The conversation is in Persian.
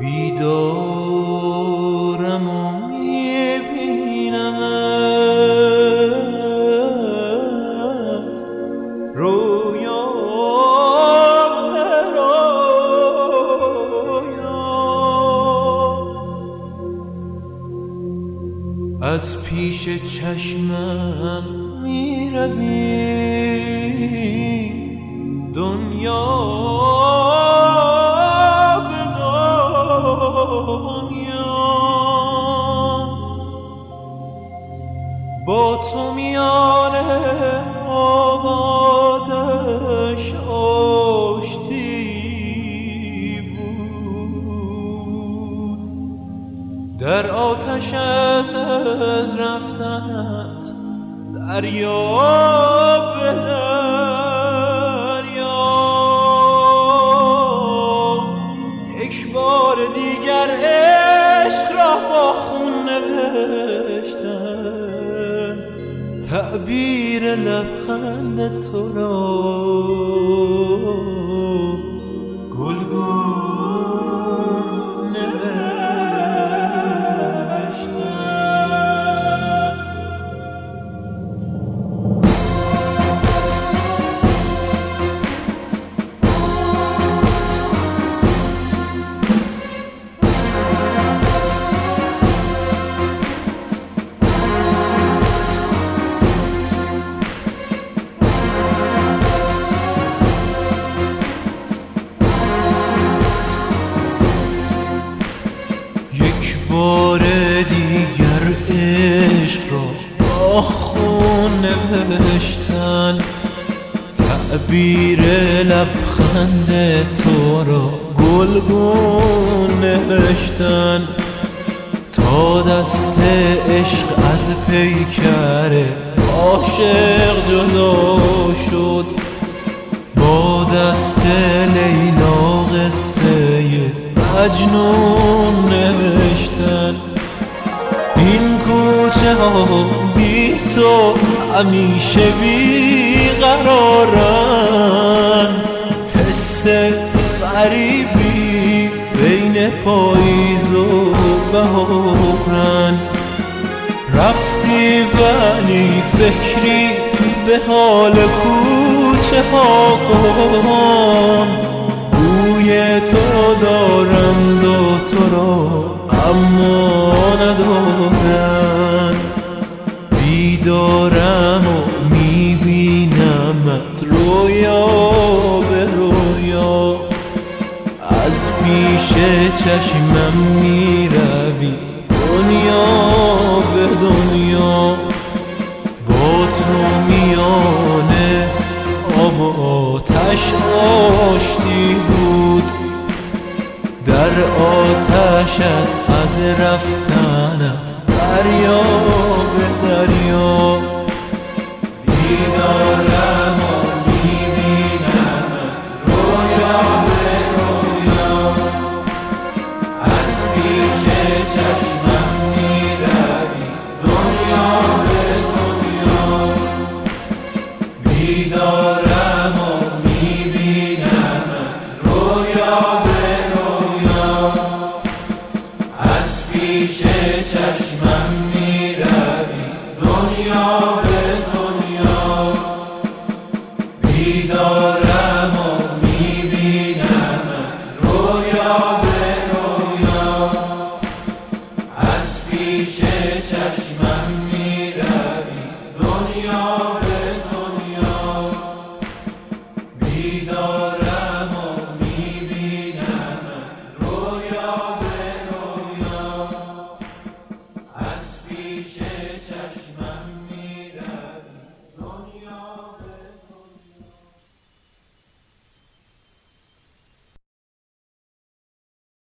بیدارم و میبینمت رویا به رویا، از پیش چشمم میروی دنیا به دنیا، با تو میان آبادش آشتی بود، در آتش از رفتنت دریا به دریا، یک بار دیگر عشق را با خون نوشتن، تعبیر لبخند تو را گلگون بار دیگر عشق را با خون نوشتن، تعبیر لبخند تو را گلگون نوشتن، تا دست عشق از پیکر عاشق جدا شد، با دست لیلا قصه مجنون نوشتن. این کوچه ها بی تو همیشه بی قرارن، حس غریبی بین پاییز و بهارن، رفتی ولی فکری به حال کوچه ها کن، بوی تو دارند و تو را اما ندارن، بیدارم و میبینمت رویا به رویا، از پیش چشمم میروی دنیا به دنیا، با تو میانه آب و آتش آشتی بود، در آتش از رفتنت دریا به دریا، بیدارم و میبینمت رویا به رویا، از پیش چشمم میروی دنیا به دنیا، بیدارم و میبینمت رویا به رویا، از پیش چشمم میروی دنیا به دنیا، بیدارم و میبینمت رویا به رویا، از پیش چشمم